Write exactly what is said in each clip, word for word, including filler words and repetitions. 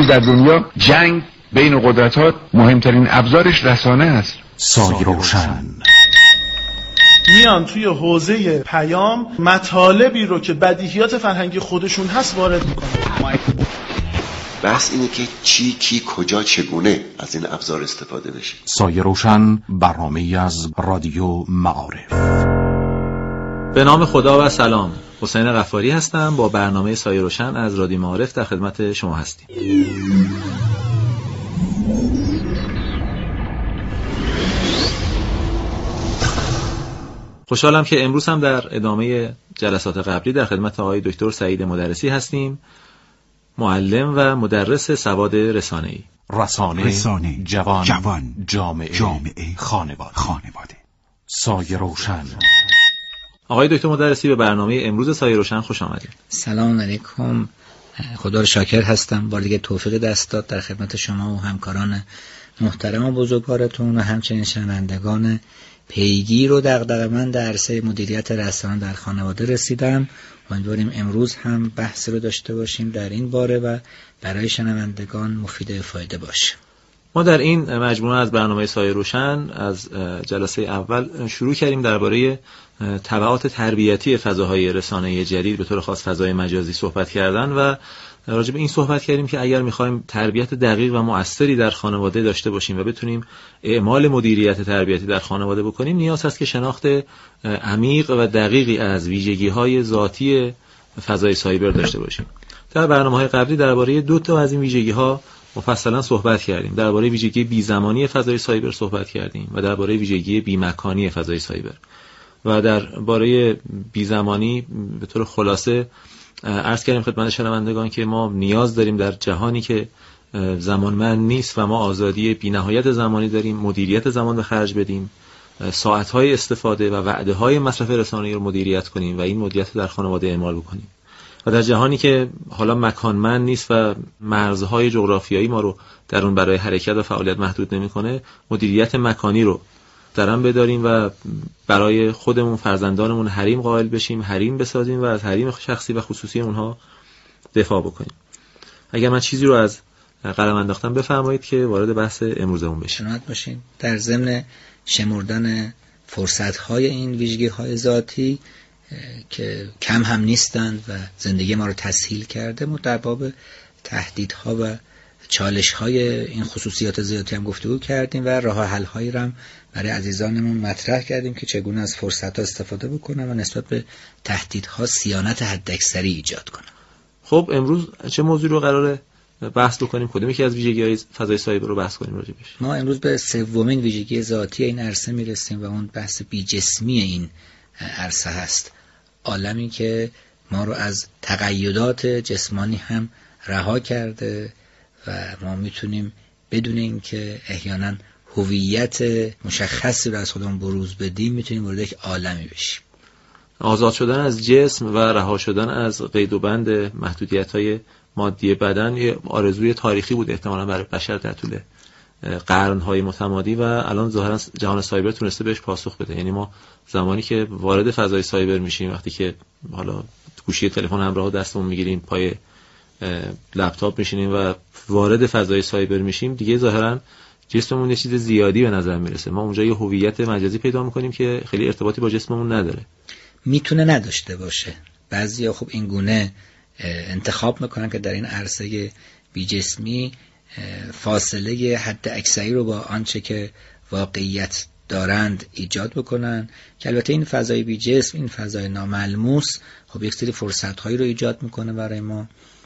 امروز در دنیا جنگ بین قدرت‌ها مهمترین ابزارش رسانه است. سایه روشن میان توی حوزه پیام مطالبی رو که بدیهیات فرهنگی خودشون هست وارد میکنن. بحث اینه که چی کی کجا چگونه از این ابزار استفاده بشه. سایه روشن، برنامه‌ای از رادیو معارف. به نام خدا و سلام. حسین غفاری هستم. با برنامه سایه روشن از رادیو معارف در خدمت شما هستیم. خوشحالم که امروز هم در ادامه جلسات قبلی در خدمت آقای دکتر سعید مدرسی هستیم، معلم و مدرس سواد رسانه‌ای. رسانه, رسانه جوان, جوان جامعه, جامعه خانواده. خانواده سایه روشن. آقای دکتر مدرسی به برنامه امروز سایه روشن خوش آمدید. سلام علیکم. خدا رو شاکر هستم بار دیگه توفیق دست داد در خدمت شما و همکاران محترم و بزرگوارتون و همچنین شنوندگان پیگیر و دغدغه‌مند در عرصه مدیریت رسانه در خانواده رسیدم. امیدواریم امروز هم بحث رو داشته باشیم در این باره و برای شنوندگان مفید و فایده باشه. ما در این مجموعه از برنامه سایه روشن از جلسه اول شروع کردیم درباره تبعات تربیتی فضاهای رسانه‌ای جدید، به طور خاص فضای مجازی صحبت کردن و راجع به این صحبت کردیم که اگر می‌خوایم تربیت دقیق و مؤثری در خانواده داشته باشیم و بتونیم اعمال مدیریت تربیتی در خانواده بکنیم، نیاز هست که شناخت عمیق و دقیقی از ویژگی‌های ذاتی فضای سایبر داشته باشیم. در برنامه‌های قبلی درباره دو تا از این ویژگی‌ها مفصلا صحبت کردیم. درباره ویژگی بی‌زمانی فضای سایبر صحبت کردیم و درباره ویژگی بی‌مکانی فضای سایبر. و درباره بی‌زمانی به طور خلاصه عرض کردیم خدمت شنوندگان که ما نیاز داریم در جهانی که زمانمند نیست و ما آزادی بی‌نهایت زمانی داریم مدیریت زمان به خرج بدیم، ساعت‌های استفاده و وعده‌های مصرف رسانه‌ای رو مدیریت کنیم و این مدیریت رو در خانواده اعمال بکنیم. و در جهانی که حالا مکانمند نیست و مرزهای جغرافیایی ما رو در اون برای حرکت و فعالیت محدود نمی‌کنه، مدیریت مکانی رو درم بداریم و برای خودمون فرزندانمون حریم قائل بشیم، حریم بسازیم و از حریم شخصی و خصوصی اونها دفاع بکنیم. اگر من چیزی رو از قلم انداختم بفرمایید که وارد بحث امروزمون بشیم. شنوات باشین. در ضمن شمردن فرصت‌های این ویژگی‌های ذاتی که کم هم نیستند و زندگی ما رو تسهیل کرده، ما در باب تهدیدها و چالش‌های این خصوصیات ذاتی هم گفتگو کردیم و راه حل‌هایی رو هم برای عزیزانمون مطرح کردیم که چگونه از فرصت‌ها استفاده بکنن و نسبت به تهدیدها صیانت حداکثری ایجاد کنن. خب امروز چه موضوعی رو قراره بحث بکنیم؟ کدوم یکی از ویژگی‌های فضای سایبر رو بحث کنیم راجع بهش؟ ما امروز به سومین ویژگی ذاتی این عرصه میرسیم و اون بحث بی‌جسمی این عرصه هست. عالمی که ما رو از تقیدات جسمانی هم رها کرده و ما میتونیم بدون اینکه احیانا هویت مشخصی رو از خودمون بروز بدیم میتونیم وارد یک عالمی بشیم. آزاد شدن از جسم و رها شدن از قید و بند محدودیت‌های مادی بدن یه آرزوی تاریخی بود احتمالاً برای بشر در طول قرن‌های متمادی و الان ظاهراً جهان سایبر تونسته بهش پاسخ بده. یعنی ما زمانی که وارد فضای سایبر میشیم، وقتی که حالا گوشی تلفن همراه دستمون میگیریم، پای لپتاپ میشینیم و وارد فضای سایبر میشیم، دیگه ظاهراً جسممون یه چیز زیادی به نظر میرسه. ما اونجا یه هویت مجازی پیدا میکنیم که خیلی ارتباطی با جسممون نداره. میتونه نداشته باشه. بعضیا خب این گونه انتخاب میکنن که در این عرصه بی‌جسمی فاصله حد اکثری رو با آنچه که واقعیت دارند ایجاد بکنن، که البته این فضای بی‌جسم، این فضای ناملموس خب یک سری فرصت‌هایی رو ایجاد میکنه برای ما،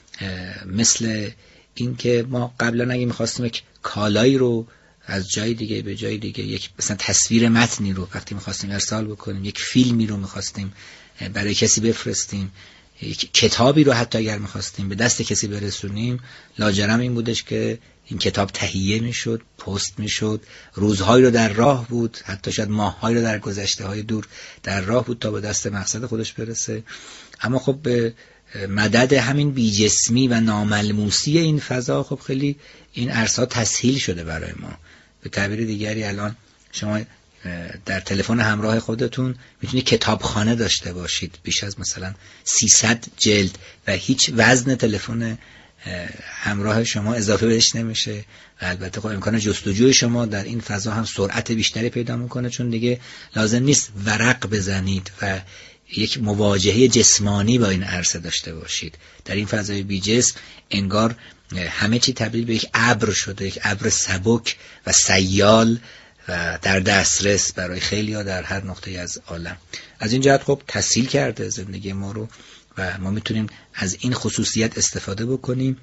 مثل این که ما قبلا اگه میخواستیم یک کالایی رو از جای دیگه به جای دیگه، یک مثلا تصویر متنی رو وقتی میخواستیم ارسال بکنیم، یک فیلمی رو میخواستیم برای کسی بفرستیم، یک کتابی رو حتی اگر میخواستیم به دست کسی برسونیم، لاجرم این بودش که این کتاب تهیه میشد، پست میشد، روزهایی رو در راه بود، حتی شاید ماههایی رو در گذشته های دور در راه بود تا به دست مقصد خودش برسه. اما خب به مدد همین بی‌جسمی و ناملموسی این فضا خب خیلی این عرصه تسهیل شده برای ما. به تعبیر دیگری الان شما در تلفن همراه خودتون میتونید کتابخانه داشته باشید بیش از مثلا سیصد جلد و هیچ وزن تلفن همراه شما اضافه بهش نمیشه و البته خب امکان جستجوی شما در این فضا هم سرعت بیشتری پیدا میکنه، چون دیگه لازم نیست ورق بزنید و یک مواجهه جسمانی با این عرصه داشته باشید. در این فضای بی جسم انگار همه چی تبدیل به یک ابر شده، یک ابر سبک و سیال و در دسترس برای خیلی‌ها در هر نقطه از عالم. از این جهت خب تسهیل کرده زندگی ما رو و ما میتونیم از این خصوصیت استفاده بکنیم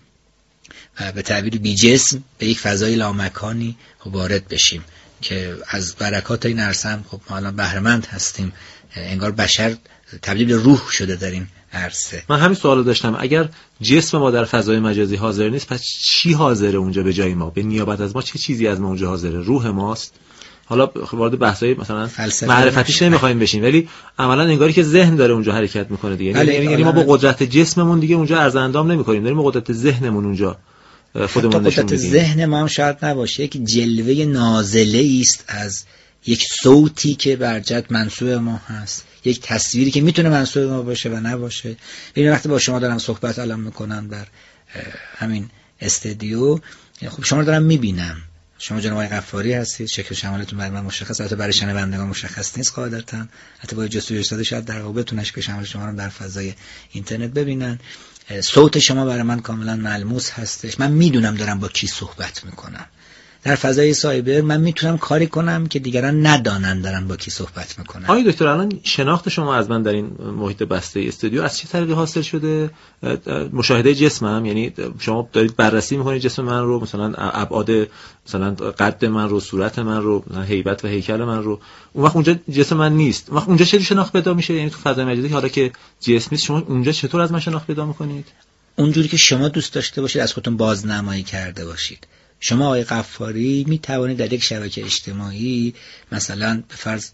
و به تعبیر بی جسم به یک فضای لامکانی وارد بشیم که از برکات این عرصه هم خب ما الان بهره مند هستیم. انگار بشر تبدیل به روح شده در این عرصه. من همین سوالو داشتم، اگر جسم ما در فضای مجازی حاضر نیست پس چی حاضره اونجا به جای ما؟ به نیابت از ما چه چیزی از ما اونجا حاضره؟ روح ماست؟ حالا وارد بحثای مثلا معرفتیش نمیخوایم بشیم، ولی عملا انگاری که ذهن داره اونجا حرکت میکنه دیگه. یعنی, یعنی ما با قدرت جسممون دیگه اونجا عرض اندام نمیکنیم، داریم با قدرت ذهنمون اونجا خودمون نشون میدیم. ذهن ما هم شاید نباشه، یک جلوه نازله است از یک صوتی که بر جد منسوب ما هست، یک تصویری که میتونه منسوب ما باشه و نباشه. ببین وقتی با شما دارم صحبت الان میکنم در همین استودیو، خب شما رو دارم میبینم، شما جناب آقای غفاری هستید، شکل شمالتون برای من مشخص، البته برای شنوندگان مشخص نیست قاعدتاً، حتی با جستجوی ساده شاید در واقع بتونن شکل شمال شما رو در فضای اینترنت ببینن. صوت شما برای من کاملا ملموس هستش، من میدونم دارم با کی صحبت میکنم. در فضای سایبر من میتونم کاری کنم که دیگران ندانن دارن با کی صحبت میکنن. آقای دکتر الان شناخت شما از من در این محیط بسته استودیو از چه طریقی حاصل شده؟ مشاهده جسمم، یعنی شما دارید بررسی میکنید جسم من رو، مثلا ابعاد مثلا قد من رو، صورت من رو، هیبت و هیکل من رو، اون وقت اونجا جسم من نیست، اون وقت اونجا چه شناخت پیدا میشه؟ یعنی تو فضای مجازی حالا که جسم نیست شما اونجا چطور از من شناخت پیدا میکنید؟ اونجوری که شما دوست داشته باشید از خودتون بازنمایی کرده باشید. شما آقای غفاری می توانید در یک شبکه اجتماعی مثلا به فرض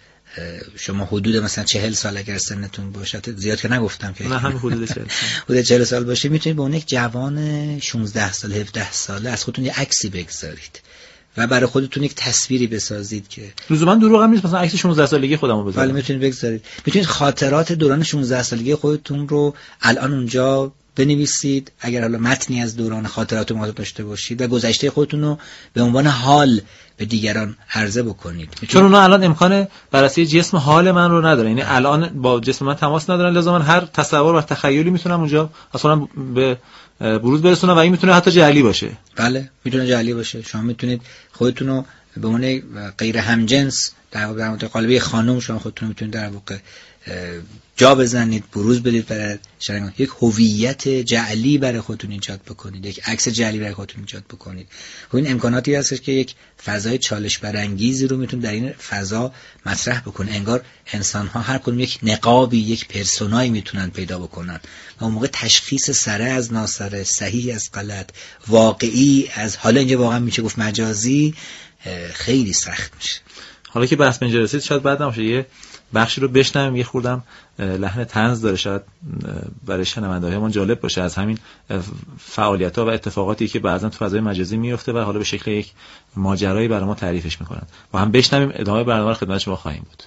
شما حدود مثلا چهل سال اگر سنتون باشه، زیاد که نگفتم که نه، همین حدود چهل حدود چهل سال باشه، میتونید به اون یک جوان شانزده ساله هفده ساله از خودتون یه عکسی بگذارید و برای خودتون یک تصویری بسازید که لزوما دروغ هم نیست، مثلا عکس شانزده سالگی خودمو بذارید. بله میتونید بگذارید. میتونید خاطرات دوران شانزده سالگی خودتون رو الان اونجا بنویسید، اگر حالا متنی از دوران خاطرات ما داشته باشید و گذشته خودتون رو به عنوان حال به دیگران عرضه بکنید. چون اونا الان امکان بررسی جسم حال من رو نداره، یعنی الان با جسم من تماس ندارن، لزوما هر تصور و تخیلی میتونم اونجا اصلا به بروز برسونم و این میتونه حتی جعلی باشه. بله میتونه جعلی باشه. شما میتونید خودتون رو به عنوان غیر همجنس در واقع در قالب خانم شما خودتون میتونید در واقع جا بزنید، بروز بدید برای شرایط، یک هویت جعلی برای خودتون ایجاد بکنید، یک عکس جعلی برای خودتون ایجاد بکنید. و این امکاناتی هستش که یک فضای چالش برانگیزی رو میتون در این فضا مطرح بکنه. انگار انسان ها هر کدوم یک نقابی، یک پرسونایی میتونن پیدا بکنن و اون موقع تشخیص سره از ناسره، صحیح از غلط، واقعی از حالا اینجا واقعا میشه گفت مجازی خیلی سخت میشه. حالا که بحث اینجا رسید شاید بعد نمیشه یه بخشی رو بشنویم، یه خوردم لحن طنز داره، شاید برای شنونده‌هامون جالب باشه، از همین فعالیت‌ها و اتفاقاتی که بعضا تو فضای مجازی میفته و حالا به شکل یک ماجرایی برای ما تعریفش میکنن. با هم بشنویم، ادامه برنامه رو خدمت شما خواهیم بود.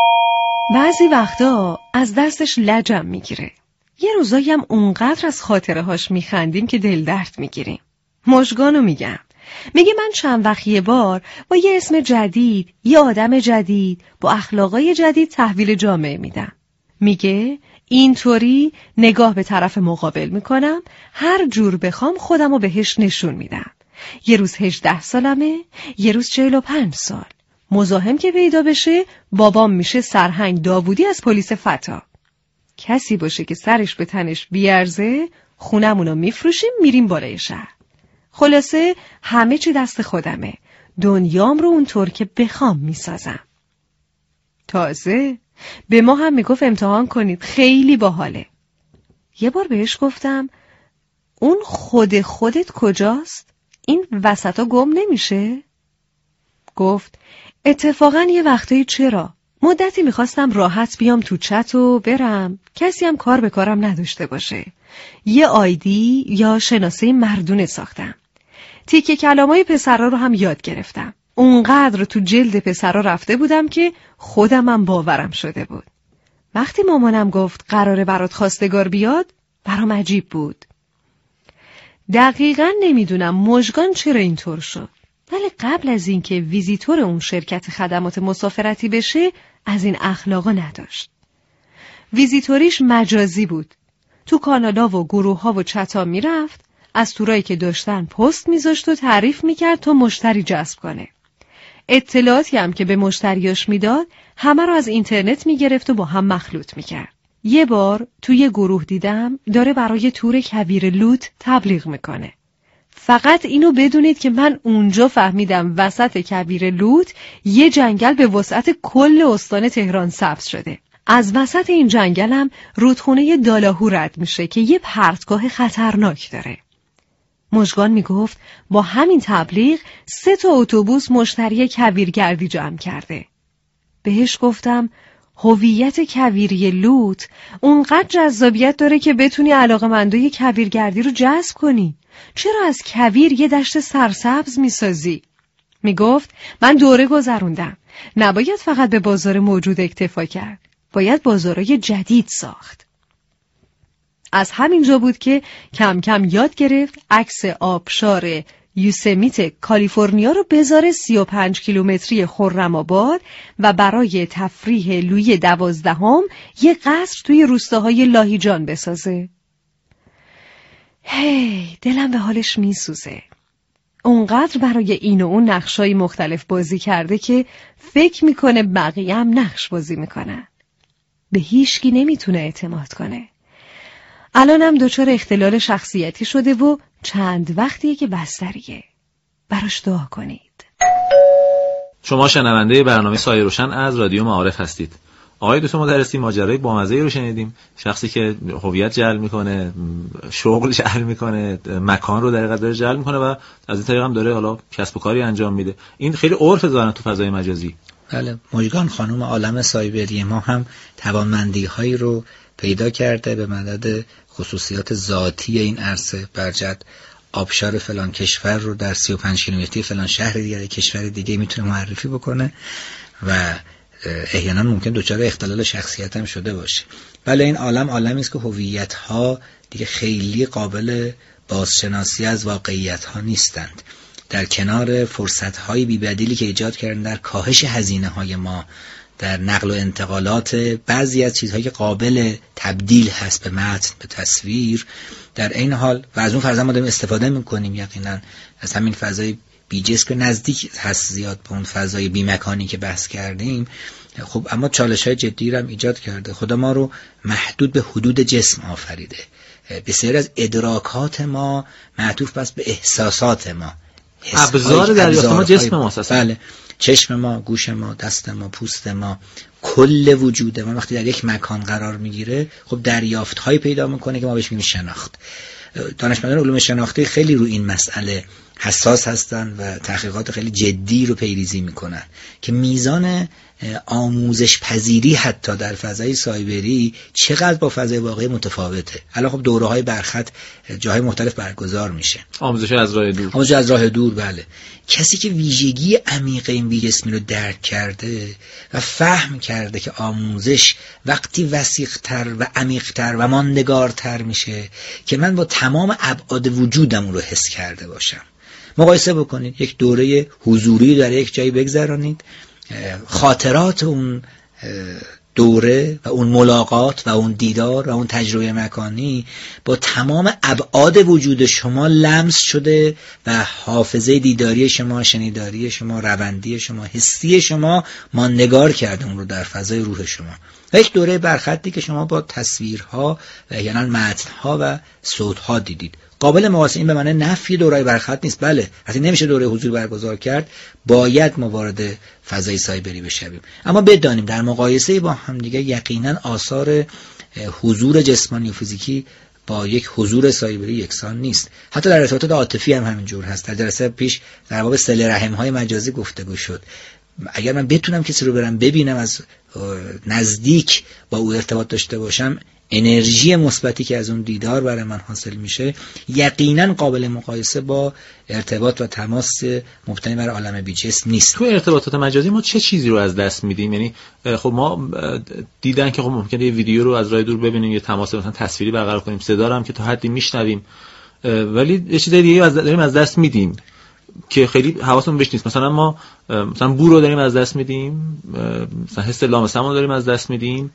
بعضی وقتا از دستش لجم میگیره، یه روزایی هم اونقدر از خاطره‌هاش میخندیم که دل درد میگیریم. مژگانو میگم، میگه من چند وقت یه بار با یه اسم جدید، یه آدم جدید، با اخلاقای جدید تحویل جامعه میدم. میگه اینطوری نگاه به طرف مقابل میکنم، هر جور بخوام خودمو بهش نشون میدم. یه روز هجده سالمه، یه روز چهل و پنج سال. مزاحم که پیدا بشه بابام میشه سرهنگ داوودی از پلیس فتا. کسی باشه که سرش به تنش بیارزه خونمونو میفروشیم میریم بالای شهر. خلاصه همه چی دست خودمه، دنیام رو اونطور که بخوام میسازم. تازه به ما هم میگفت امتحان کنید، خیلی باحاله. یه بار بهش گفتم اون خود خودت کجاست؟ این وسطا گم نمیشه؟ گفت اتفاقا یه وقتایی چرا؟ مدتی میخواستم راحت بیام تو چت و برم، کسی هم کار به کارم نداشته باشه. یه آیدی یا شناسه مردونه ساختم. تیکه کلامای پسرا رو هم یاد گرفتم. اونقدر تو جلد پسرا رفته بودم که خودمم باورم شده بود. وقتی مامانم گفت قراره برات خواستگار بیاد، برام عجیب بود. دقیقاً نمیدونم مژگان چرا اینطور شد، ولی قبل از اینکه ویزیتور اون شرکت خدمات مسافرتی بشه از این اخلاقا نداشت. ویزیتوریش مجازی بود. تو کانالا و گروه ها و چتا میرفت، از تورایی که داشتن پست میذاشت و تعریف میکرد تا مشتری جذب کنه. اطلاعاتی هم که به مشتریاش میداد همه رو از اینترنت میگرفت و با هم مخلوط میکرد. یه بار توی یه گروه دیدم داره برای تور کویر لوت تبلیغ میکنه. فقط اینو بدونید که من اونجا فهمیدم وسط کویر لوت یه جنگل به وسعت کل استان تهران سبز شده. از وسط این جنگلم رودخونه دالاهو رد میشه که یه پرتگاه خطرناک داره. مژگان میگفت با همین تبلیغ سه تا اتوبوس مشتری کویرگردی جمع کرده. بهش گفتم هویت کویری لوت اونقدر جذابیت داره که بتونی علاقه‌مندای کویرگردی رو جذب کنی. چرا از کویر یه دشت سرسبز میسازی؟ میگفت من دوره گذروندم. نباید فقط به بازار موجود اکتفا کرد. باید بازارهای جدید ساخت. از همینجا بود که کم کم یاد گرفت عکس آبشار یوسمیت کالیفرنیا رو بذاره سی و پنج کیلومتری خرم‌آباد و برای تفریح لویی دوازدهم یه قصر توی روستاهای لاهیجان بسازه. هی دلم به حالش میسوزه. اونقدر برای این و اون نقشای مختلف بازی کرده که فکر میکنه بقیه هم نقش بازی میکنن. به هیچکی نمیتونه اعتماد کنه. الانم دچار اختلال شخصیتی شده و چند وقتیه که بستریه. براش دعا کنید. شما شنونده برنامه سایه روشن از رادیو معارف هستید. آقای دکتر مدرسی ماجرای بامزه‌ای رو شنیدیم. شخصی که هویت جلب میکنه، شغل جلب میکنه، مکان رو در حقیقت داره جلب میکنه و از این طریق هم داره حالا کسب و کاری انجام میده. این خیلی عرف داره تو فضای مجازی. بله، مژگان خانم عالم سایبری ما هم توانمندی‌هایی رو پیدا کرده به مدد خصوصیات ذاتی این عرصه. برجت آبشار فلان کشور رو در سی و پنج کیلومتری فلان شهر دیگه کشور دیگه میتونه معرفی بکنه و احیانا ممکن دچار اختلال شخصیت هم شده باشه. بله، این عالم عالمی است که هویت‌ها دیگه خیلی قابل بازشناسی از واقعیت‌ها نیستند. در کنار فرصت‌های بی‌بدیلی که ایجاد کردن در کاهش هزینه‌های ما، در نقل و انتقالات بعضی از چیزهایی که قابل تبدیل هست به متن، به تصویر، در این حال و از اون فضا ما داریم استفاده می‌کنیم. یقینا از همین فضای بیجسم که نزدیک هست زیاد به اون فضای بیمکانی که بحث کردیم. خب اما چالش‌های جدی رو هم ایجاد کرده. خدا ما رو محدود به حدود جسم آفریده. بسیاری از ادراکات ما معطوف بس به احساسات ما. ابزار دریافت ما جسم ماست. بله، چشم ما، گوش ما، دست ما، پوست ما، کل وجود ما وقتی در یک مکان قرار میگیره خب دریافت‌هایی پیدا میکنه که ما بهش میگیم شناخت. دانشمندان علوم شناختی خیلی رو این مسئله حساس هستن و تحقیقات خیلی جدی رو پیریزی میکنن که میزان آموزش پذیری حتی در فضای سایبری چقدر با فضای واقعی متفاوته. الان خب دوره‌های برخط جاهای مختلف برگزار میشه. آموزش از راه دور. آموزش از راه دور، بله. کسی که ویژگی عمیق این بیجسمی رو درک کرده و فهم کرده که آموزش وقتی وسیع‌تر و عمیق‌تر و ماندگارتر میشه که من با تمام ابعاد وجودم اون رو حس کرده باشم. مقایسه بکنید، یک دوره حضوری در یک جایی بگذرانید، خاطرات اون دوره و اون ملاقات و اون دیدار و اون تجربه مکانی با تمام ابعاد وجود شما لمس شده و حافظه دیداری شما، شنیداری شما، روندی شما، حسی شما ماندگار کرده اون رو در فضای روح شما. و یک دوره برخطی که شما با تصویرها و احیانا متنها و صوتها دیدید. قابل مقایسه این به معنی نفی دوره‌های برخط نیست. بله، اصلا نمیشه دوره حضور برگزار کرد، باید ما وارد فضای سایبری بشویم. اما بدانیم در مقایسه با هم دیگه یقینا آثار حضور جسمانی و فیزیکی با یک حضور سایبری یکسان نیست. حتی در ارتباطات عاطفی هم همینجور هست. در جلسه پیش در باب صله رحم‌های مجازی گفتگو شد. اگر من بتونم کسی رو برم ببینم، از نزدیک با او ارتباط داشته باشم، انرژی مثبتی که از اون دیدار برای من حاصل میشه یقینا قابل مقایسه با ارتباط و تماس مبتنی بر عالم بیجسم نیست. تو ارتباطات مجازی ما چه چیزی رو از دست میدیم؟ یعنی خب ما دیدن که خب ممکنه یه ویدیو رو از راه دور ببینیم، یه تماس مثلا تصویری برقرار کنیم، صدا رو هم که تا حدی میشنویم، ولی یه چیز دیگه از داریم از دست میدیم که خیلی حواسمون بهش نیست. مثلا ما مثلا بو رو داریم از دست میدیم، مثلا حس لامسمون رو داریم از دست میدیم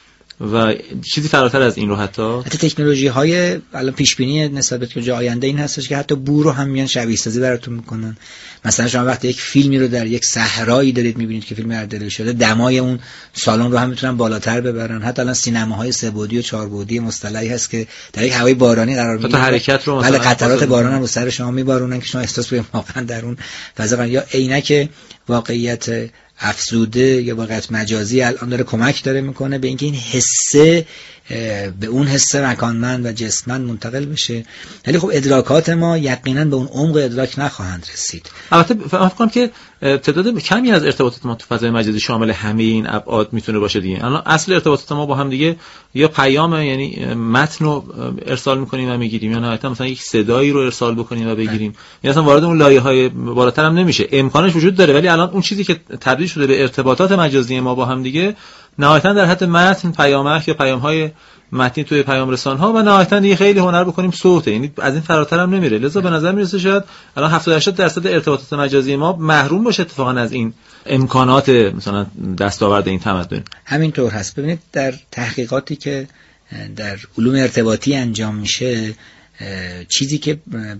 و چیزی فراتر از این رو حتی حتی تکنولوژی های الان پیش بینی نسبت به تکنولوژی آینده این هستش که حتی بو رو هم میان شبیه سازی براتون میکنن. مثلا شما وقتی یک فیلمی رو در یک صحرایی دارید میبینید که فیلم اردل شده، دمای اون سالن رو هم میتونن بالاتر ببرن. حتی الان سینماهای سه بعدی و چهار بعدی مصطلحی هست که در یک هوای بارانی قرار میگیره، حرکت رو مثلا قطرات باران هم رو سر شما میبارونن که شما احساس کنید واقعا در اون فضا. یا عینک واقعیت افزوده یا واقعیت مجازی الان داره کمک داره میکنه به اینکه این حسه به اون حسه مکانمند و جسممند منتقل بشه. ولی خب ادراکات ما یقینا به اون عمق ادراک نخواهند رسید. البته فکر کنم که تعداد کمی از ارتباطات ما تو فضای مجازی شامل همه این ابعاد میتونه باشه دیگه. الان اصل ارتباطات ما با هم دیگه یا پیام، یعنی متن رو ارسال میکنیم و میگیریم، یا نهایتا مثلا یک صدایی رو ارسال بکنیم و بگیریم، یا اصلا وارد اون لایه‌های بالاتر هم نمیشه. امکانش وجود داره ولی الان اون چیزی که تبدیل شده به ارتباطات مجازی ما با هم دیگه نهایتا در حد متن، پیامک یا پیام‌های متنی توی پیام رسان‌ها و نهایتا دیگه خیلی هنر بکنیم صوته، یعنی از این فراتر هم نمیره. لذا به نظر میرسه شاید الان هفتاد هشتاد درصد ارتباطات مجازی ما محروم باشه اتفاقا از این امکانات مثلا دستاورد این تمدن. همینطور هست. ببینید در تحقیقاتی که در علوم ارتباطی انجام میشه، چیزی که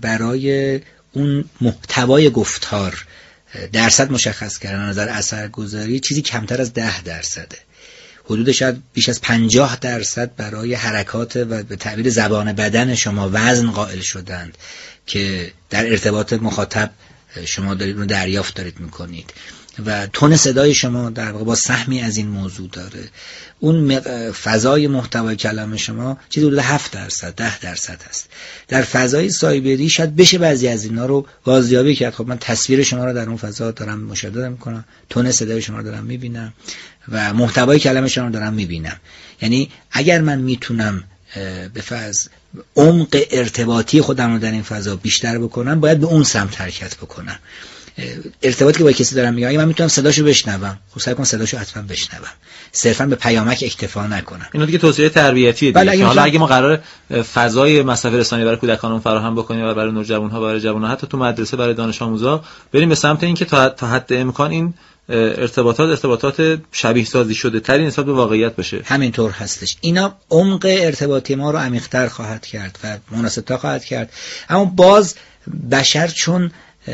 برای اون محتوای گفتار درصد مشخص کردن از نظر اثرگذاری چیزی کمتر از ده درصده. حدود شاید بیش از پنجاه درصد برای حرکات و به تعبیر زبان بدن شما وزن قائل شدند که در ارتباط مخاطب شما دارید رو دریافت دارید میکنید و تون صدای شما در واقع با سهمی از این موضوع داره. اون فضای محتوای کلام شما چیزی حدود هفت درصد ده درصد هست. در فضای سایبری شاید بشه بعضی از اینا رو بازیابی کرد. خب من تصویر شما رو در اون فضا دارم مشاهده میکنم، تون صدای شما رو دارم میبینم و محتوای کلام شما رو دارم میبینم. یعنی اگر من میتونم به فرض عمق ارتباطی خودم رو در این فضا بیشتر بکنم، باید به اون سمت حرکت بکنم. ارتباطی که با کسی دارم میگم، من میتونم صداشو بشنوم، خب سعی کنم صداشو حتما بشنوم، صرفا به پیامک اکتفا نکنم. اینا دیگه توصیه تربیتیه دیگه. اگه حالا اگه ما قرار فضای مصرف رسانه‌ای برای کودکانمون فراهم بکنیم و برای نوجوان‌ها، برای جوان‌ها، حتی تو مدرسه برای دانش آموزا بریم به سمت اینکه تا تا حد امکان این ارتباطات ارتباطات شبیه سازی شده تری نسبت به واقعیت بشه. همینطور هستش. اینا عمق ارتباطی ما رو عمیق‌تر خواهد کرد و مناسب‌تر خواهد کرد. اما باز بشر چون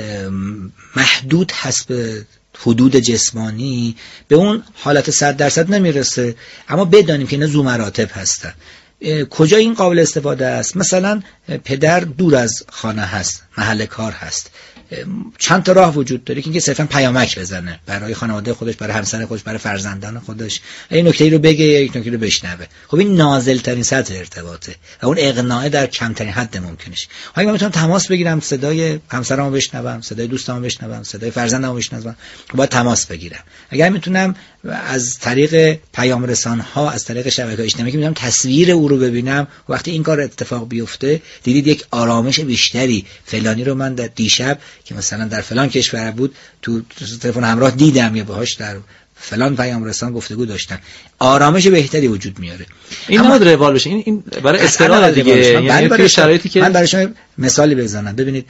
محدود هست به حدود جسمانی، به اون حالت صد درصد نمیرسه. اما بدانیم که اینا ذو مراتب هستن. کجا این قابل استفاده است؟ مثلا پدر دور از خانه هست، محل کار هست، چند تا راه وجود داره که اینکه صرفا پیامک بزنه برای خانواده خودش، برای همسر خودش، برای فرزندان خودش، این نکته رو بگه، یک نکته رو بشنوه. خب این نازل ترین سطح ارتباطه و اون اقناع در کمترین حد ممکنش. اگه من میتونم تماس بگیرم، صدای همسرمو بشنوم، صدای دوستامو بشنوم، صدای فرزندمو بشنوم، باید تماس بگیرم. اگر میتونم از طریق پیام رسان‌ها، از طریق شبکه‌های اجتماعی میتونم تصویر او رو ببینم، وقتی این کار اتفاق بیفته دیدید یک آرامش بیشتری. فلانی رو من در دیشب که مثلا در فلان کشور بود تو تلفن همراه دیدم یا باهاش در فلان پیام رسان گفتگو داشتم، آرامش بهتری وجود میاره. این نماد روال بشه. این این برای استقلال دیگه، یعنی توی شرایطی که من برای شما مثالی بزنم. ببینید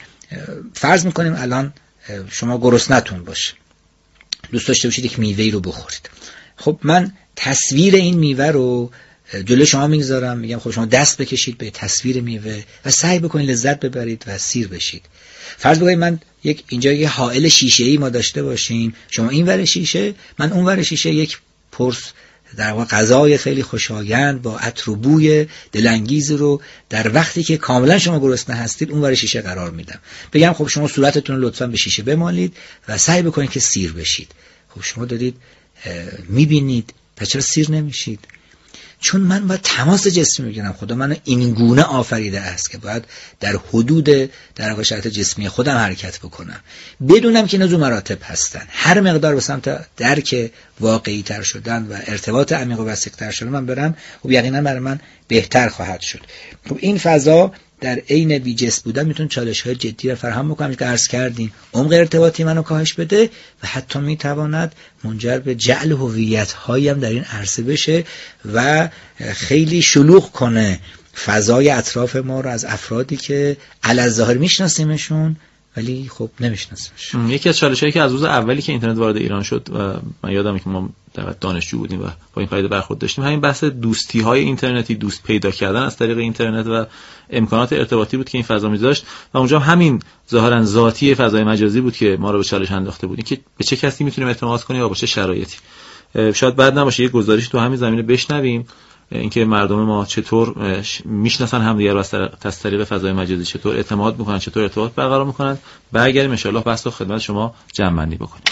فرض میکنیم الان شما گرسنه‌تون باشه، دوست داشته باشید یک میوه‌ای رو بخورید. خب من تصویر این میوه رو جلوی شما میگذارم، میگم خب شما دست بکشید به تصویر میوه و سعی بکنید لذت ببرید و سیر بشید. فرض بکنید من یک اینجا یه حائل شیشه‌ای ما داشته باشیم، شما این ور شیشه، من اون ور شیشه، یک پرس در واقع غذای خیلی خوشایند با عطر و بوی دلانگیز رو در وقتی که کاملا شما گرسنه هستید اون ور شیشه قرار میدم. بگم خب شما صورتتون رو لطفاً به شیشه بمالید و سعی بکنید که سیر بشید. خب شما دارید میبینید، پس چرا سیر نمیشید؟ چون من باید تماس جسمی بگیرم. خدا منو این گونه آفریده است که باید در حدود در واقع شرایط جسمی خودم حرکت بکنم، بدونم که اینا ذو مراتب هستن. هر مقدار به سمت درک واقعی تر شدن و ارتباط عمیق و وسیع تر شدن من برم، خب یقینا برای من بهتر خواهد شد. خب این فضا در عین بیجس بودن میتونه چالش‌های جدی رو فراهم بکنه که عرض کردیم، عمق ارتباطی منو کاهش بده و حتی میتواند منجر به جعل هویت‌هایی هم در این عرصه بشه و خیلی شلوغ کنه فضای اطراف ما رو از افرادی که علی‌الظاهر میشناسیمشون ولی خب نمیشناسیمش. یکی از چالشایی که از روز اولی که اینترنت وارد ایران شد و من یادمه که ما در دانشجو بودیم و با این قاعده برخورد داشتیم، همین بحث دوستی‌های اینترنتی، دوست پیدا کردن از طریق اینترنت و امکانات ارتباطی بود که این فضا می‌داشت و اونجا همین ظاهراً ذاتی فضای مجازی بود که ما رو به چالش انداخته بود که به چه کسی میتونیم اعتماد کنیم و با چه شرایطی. شاید بعد نباشه یه گزارش تو همین زمینه بشنویم اینکه مردم ما چطور میشناسن همدیگه رو از طریق فضای مجازی، چطور اعتماد میکنن، چطور ارتباط برقرار میکنن. برگردیم ان شاء الله بحث رو خدمت شما جمع‌بندی بکنیم.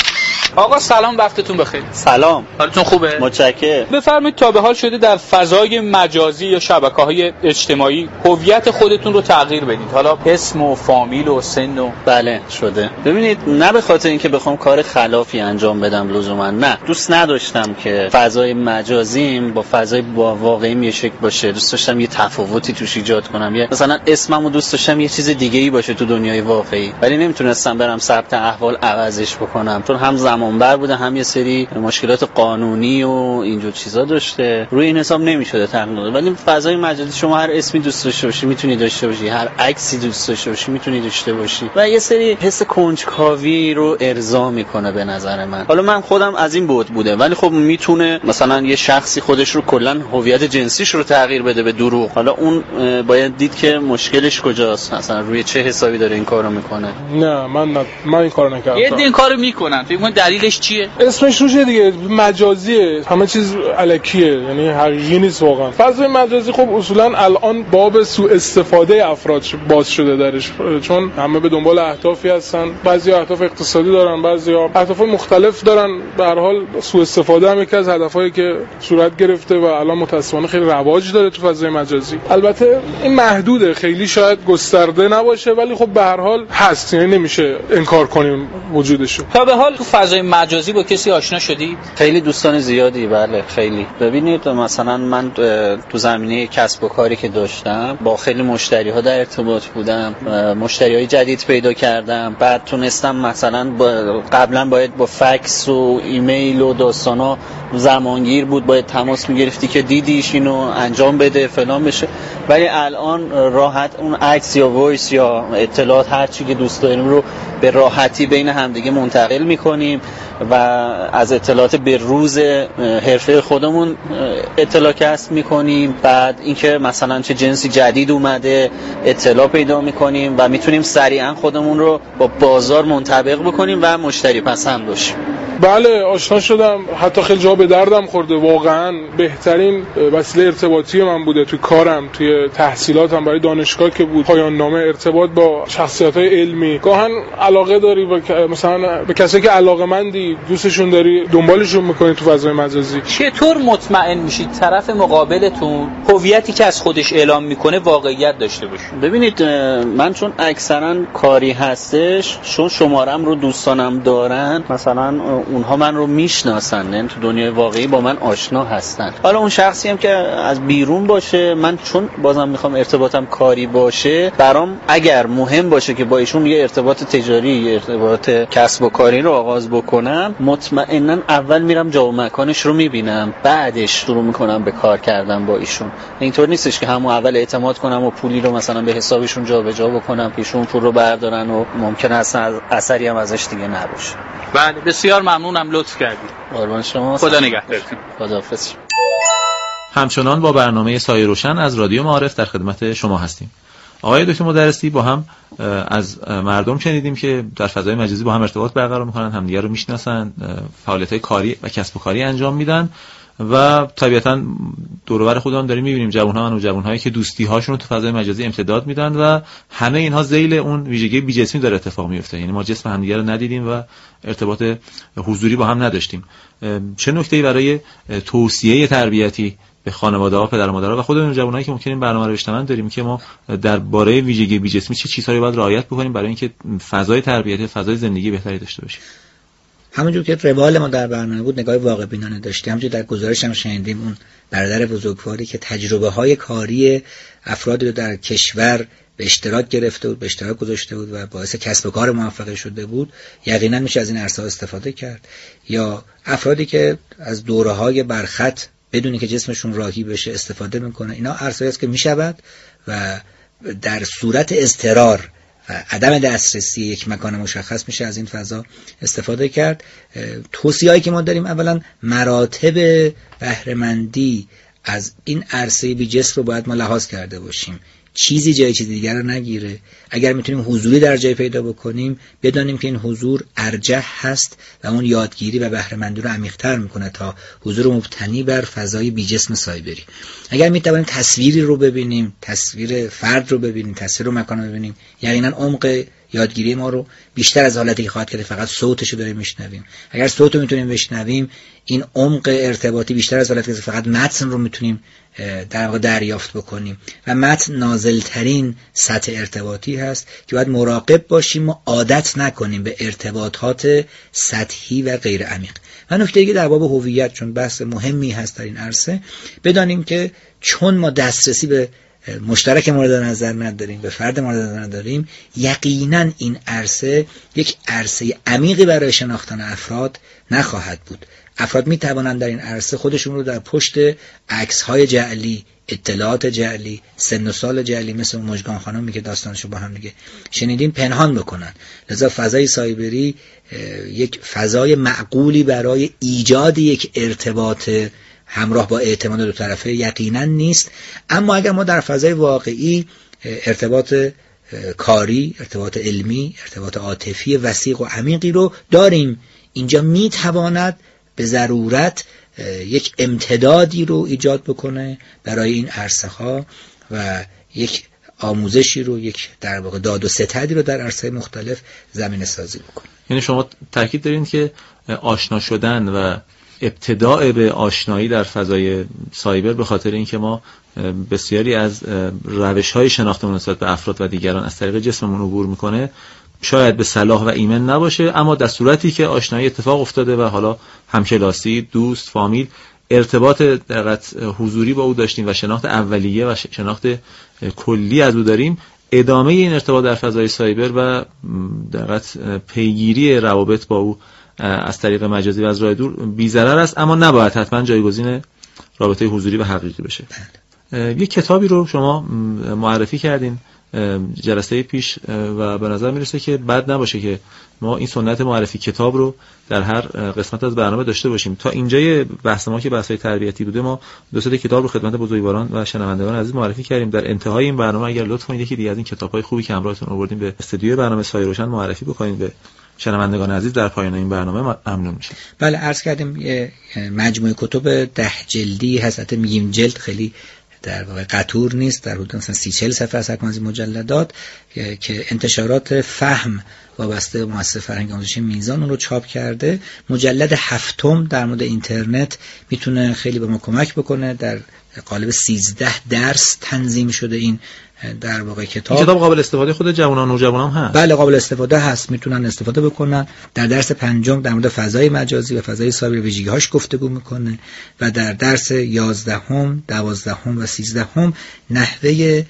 آقا سلام، وقتتون بخیر. سلام. حالتون خوبه؟ متشکرم. بفرمایید تا به حال شده در فضای مجازی یا شبکه‌های اجتماعی هویت خودتون رو تغییر بدید؟ حالا اسم و فامیل و سن و بله شده. ببینید، نه به خاطر اینکه بخوام کار خلافی انجام بدم لزوما، نه، دوست نداشتم که فضای مجازیم با فضای با واقعیم یه شکل باشه. دوست داشتم یه تفاوتی توش ایجاد کنم. یه مثلا اسممو دوست داشتم یه چیز دیگه‌ای باشه تو دنیای واقعی، ولی نمیتونستم برم ثبت احوال عوضش بکنم چون هم زمانبر بوده، هم یه سری مشکلات قانونی و اینجور چیزا داشته. روی این حساب نمیشده تقریبا. ولی فضای مجازی شما هر اسمی دوست داشته باشی میتونی داشته باشی، هر عکسی دوست داشته باشی میتونی داشته باشی و یه سری حس کنجکاوی رو ارضا میکنه به نظر من. حالا من خودم از این بود بوده، ولی خب میتونه مثلا یه شخصی خودش رو کلا هویت جنسیش رو تغییر بده به دروغ. حالا اون باید دید که مشکلش کجاست، مثلا روی چه حسابی داره این کارو میکنه. نه من نه. من این کارو نکردم. یه این کارو میکنن، فکر کنم دلیلش چیه؟ اسمش روشه دیگه، مجازیه، همه چیز الکیه، یعنی حقیقی نیست واقعا. فضای مجازی خب اصولا الان باب سوء استفاده افراد باز شده درش، چون همه به دنبال اهدافی هستن. بعضیا اهداف اقتصادی دارن، بعضیا اهداف مختلف دارن. به هر حال سوء استفاده هم یکی از هدفایی که صورت گرفته و الان متأسفانه خیلی رواج داره تو فضای مجازی. البته این محدوده، خیلی شاید گسترده نباشه، ولی خب به هر حال هست، یعنی نمیشه انکار کنیم وجودشو. تا به حال تو فضای مجازی با کسی آشنا شدید؟ خیلی دوستان زیادی، بله خیلی. ببینید مثلا من تو زمینه کسب و کاری که داشتم با خیلی مشتری‌ها در ارتباط بودم، مشتری‌های جدید پیدا کردم. بعد تونستم مثلا با قبلا باید با فکس و ایمیل و داستانا زمانگیر بود، باید تماس می‌گرفتی که دیدیش اینو انجام بده فلان بشه، ولی الان راحت اون عکس یا وایس یا اطلاعات هر چی که دوست داریم رو به راحتی بین همدیگه منتقل می‌کنیم و از اطلاعات به روز حرفه خودمون اطلاع کسب میکنیم. بعد اینکه مثلا چه جنسی جدید اومده اطلاع پیدا میکنیم و میتونیم سریعا خودمون رو با بازار منطبق بکنیم و مشتری پسند باشیم. بله آشنا شدم، حتی خیلی جا به دردم خورده. واقعا بهترین وسیله ارتباطی من بوده توی کارم، توی تحصیلاتم، برای دانشگاه که بود، پایان نامه، ارتباط با شخصیت‌های علمی. گاهن علاقه داری با مثلا به کسایی که علاقه‌مندی، دوستشون داری، دنبالشون می‌کنی تو فضای مجازی. چطور مطمئن میشید طرف مقابلتون هویتی که از خودش اعلام میکنه واقعیت داشته باشه؟ ببینید من چون اکثرا کاری هستش، چون شمارم رو دوستانم دارن، مثلا اونها من رو میشناسن، یعنی تو دنیای واقعی با من آشنا هستن. حالا اون شخصی هم که از بیرون باشه، من چون بازم میخوام ارتباطم کاری باشه، برام اگر مهم باشه که با ایشون یه ارتباط تجاری، یه ارتباط کسب و کاری رو آغاز بکنم، مطمئنا اول میرم جا و مکانش رو میبینم، بعدش شروع میکنم به کار کردن با ایشون. اینطور نیستش که همون اول اعتماد کنم و پولی رو مثلا به حسابشون جابجا بکنم، ایشون پول رو بردارن و ممکن است اثری هم ازش دیگه نباشه. بله بسیار ممنونم، لطف کردید. قربان شما، خدا نگهدارتون. خداحافظ. همچنان با برنامه سایه روشن از رادیو معارف در خدمت شما هستیم. آقای دکتر مدرسی، با هم از مردم شنیدیم که در فضای مجازی با هم ارتباط برقرار میکنن، همدیگه رو میشناسن، فعالیت‌های کاری و کسب و کاری انجام میدن و طبیعتاً دور و بر خودمون داریم میبینیم جوان‌ها و جوان‌هایی که دوستی هاشون رو تو فضای مجازی امتداد میدن و همه اینها ذیل اون ویژگی بی جسمی داره اتفاق میفته. یعنی ما جسم همدیگه رو ندیدیم و ارتباط حضوری با هم نداشتیم. چه نکته‌ای برای توصیه تربیتی به خانواده‌ها، پدر و مادرها و خودمون جوانایی که ممکن این برنامه رو بشنون داریم که ما درباره ویژگی بی جسمی چه چیزهایی باید رعایت بکنیم برای اینکه فضای تربیتی، فضای زندگی بهتری داشته باشیم؟ همونجور که روال ما در برنامه بود، نگاه واقع بینانه داشتیم. همونجور در گزارش هم شنیدیم اون برادر بزرگواری که تجربه های کاری افرادی رو در کشور به اشتراک گرفته بود، به اشتراک گذاشته بود و باعث کسب و کار موفق شده بود، یقینا میشه از این عرصه استفاده کرد. یا افرادی که از دوره‌های برخط بدونی که جسمشون راهی بشه استفاده میکنه. اینا عرصه‌ای است که میشود و در صورت اضطرار و عدم دسترسی یک مکان مشخص میشه از این فضا استفاده کرد. توصیه‌ای که ما داریم اولا مراتب بهره‌مندی از این عرصه بی جسم رو باید ما لحاظ کرده باشیم، چیزی جای چیز دیگر رو نگیره. اگر میتونیم حضوری در جای پیدا بکنیم بدانیم که این حضور ارجح هست و اون یادگیری و بهره‌مندی رو عمیق‌تر میکنه تا حضور مبتنی بر فضای بی جسم سایبری. اگر میتوانیم تصویری رو ببینیم، تصویر فرد رو ببینیم، تصویر رو مکان رو ببینیم، یقینا عمق یادگیری ما رو بیشتر از حالتی که خواهد کرد فقط صوتش رو داریم میشنویم. اگر صوت رو میتونیم بشنویم این عمق ارتباطی بیشتر از حالتی که فقط متن رو میتونیم در واقع دریافت بکنیم و متن نازلترین سطح ارتباطی هست که باید مراقب باشیم و عادت نکنیم به ارتباطات سطحی و غیر عمیق. و نکته دیگه در باب هویت، چون بحث مهمی هست در این عرصه، بدانیم که چون ما دسترسی به مشترک مورد نظر نداریم، به فرد مورد نظر نداریم، یقینا این عرصه یک عرصه عمیقی برای شناختن افراد نخواهد بود. افراد می توانند در این عرصه خودشون رو در پشت عکس‌های جعلی، اطلاعات جعلی، سن و سال جعلی، مثل مژگان خانمی که داستانشو با هم دیگه شنیدیم، پنهان بکنن. لذا فضای سایبری یک فضای معقولی برای ایجاد یک ارتباط همراه با اعتماد دو طرفه یقینا نیست. اما اگر ما در فضای واقعی ارتباط کاری، ارتباط علمی، ارتباط عاطفی وسیع و عمیقی رو داریم، اینجا می تواند به ضرورت یک امتدادی رو ایجاد بکنه برای این عرصه ها و یک آموزشی رو، یک در واقع داد و ستدی رو در عرصه مختلف زمینه سازی بکنه. یعنی شما تاکید دارین که آشنا شدن و ابتداء به آشنایی در فضای سایبر به خاطر اینکه ما بسیاری از روش‌های شناختمون نسبت به افراد و دیگران از طریق جسممون عبور میکنه، شاید به صلاح و ایمن نباشه، اما در صورتی که آشنایی اتفاق افتاده و حالا همکلاسی، دوست، فامیل، ارتباط در حضوری با او داشتیم و شناخت اولیه و شناخت کلی از او داریم، ادامه این ارتباط در فضای سایبر و در پیگیری روابط با او از طریق مجازی و از راه دور بی ضرر است، اما نباید حتما جایگزین رابطه حضوری و حقیقی بشه. یک کتابی رو شما معرفی کردین جلسه پیش و به نظر میرسه که بد نباشه که ما این سنت معرفی کتاب رو در هر قسمت از برنامه داشته باشیم. تا اینجای بحث ما که بحث‌های تربیتی بوده، ما دو سه کتاب رو خدمت بزرگواران و شنوندگان عزیز معرفی کردیم. در انتهای این برنامه اگر لطف کنید یکی دیگه از این کتاب‌های خوبی که همراهتون آوردیم به استودیو برنامه سایه روشن معرفی بکنید به شنوندگان عزیز در پایان این برنامه. ممنون میشم. بله، عرض کردیم یه مجموعه کتب ده جلدی هست، البته میگیم جلد خیلی در واقع قطور نیست، در حدود مثلا سی چهل صفحه از از مجلدات که انتشارات فهم وابسته به مؤسسه فرهنگ آموزشی میزان اون رو چاپ کرده. مجلد هفتم در مورد اینترنت میتونه خیلی به ما کمک بکنه. در قالب سیزده درس تنظیم شده این در واقع کتاب. این کتاب قابل استفاده خود جوانان و نوجوانان هم هست. بله، قابل استفاده هست، میتونن استفاده بکنن. در درس پنجم در مورد فضای مجازی و فضای سایبر ویژگی‌هاش گفتگو میکنه و در درس یازدهم، دوازدهم و سیزدهم نحوه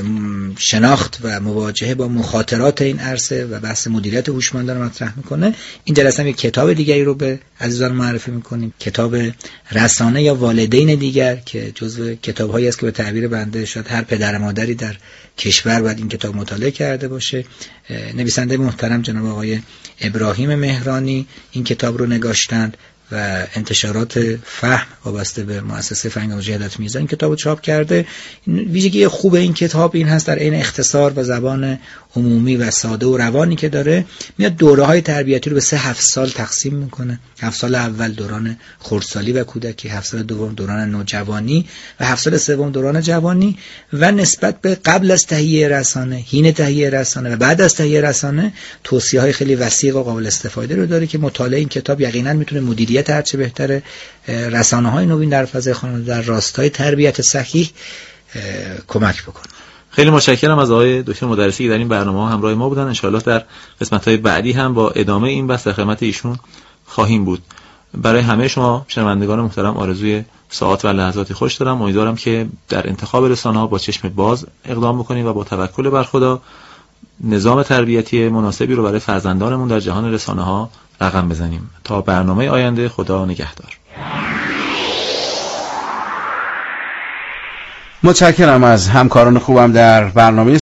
شناخت و مواجهه با مخاطرات این عرصه و بحث مدیریت هوشمندانه رو مطرح میکنه. این جلسه هم یک کتاب دیگری رو به عزیزان معرفی میکنیم، کتاب رسانه یا والدین دیگر، که جزو کتاب‌هایی است که به تعبیر بنده شاید هر پدر مادری در کشور باید این کتاب مطالعه کرده باشه. نویسنده محترم جناب آقای ابراهیم مهرانی این کتاب رو نگاشتند و انتشارات فهم وابسته به مؤسسه فرهنگ آموزشی هدایت میزان این کتابو چاپ کرده. ویژگی خوب این کتاب این هست در عین اختصار و زبان عمومی و ساده و روانی که داره، میاد دوره‌های تربیتی رو به سه هفت سال تقسیم میکنه. هفت سال اول دوران خردسالی و کودکی، هفت سال دوم دوران نوجوانی و هفت سال سوم دوران جوانی، و نسبت به قبل از تهیه رسانه، حین تهیه رسانه و بعد از تهیه رسانه توصیه‌های خیلی وسیع و قابل استفاده رو داره که مطالعه این کتاب یقینا میتونه مدیریت هرچه بهتر رسانه‌های نوین در فضای خانواده در راستای تربیت صحیح کمک بکنه. خیلی متشکرم از آقای دکتر مدرسی که در این برنامه همراه ما بودن. ان شاءالله در قسمت‌های بعدی هم با ادامه این بحث در خدمت ایشون خواهیم بود. برای همه شما شنوندگان محترم آرزوی ساعات و لحظاتی خوش دارم. امیدوارم که در انتخاب رسانه‌ها با چشم باز اقدام بکنید و با توکل بر خدا نظام تربیتی مناسبی رو برای فرزندانمون در جهان رسانه‌ها رقم بزنیم. تا برنامه آینده، خدا نگهدار. متشکرم از همکاران خوبم در برنامه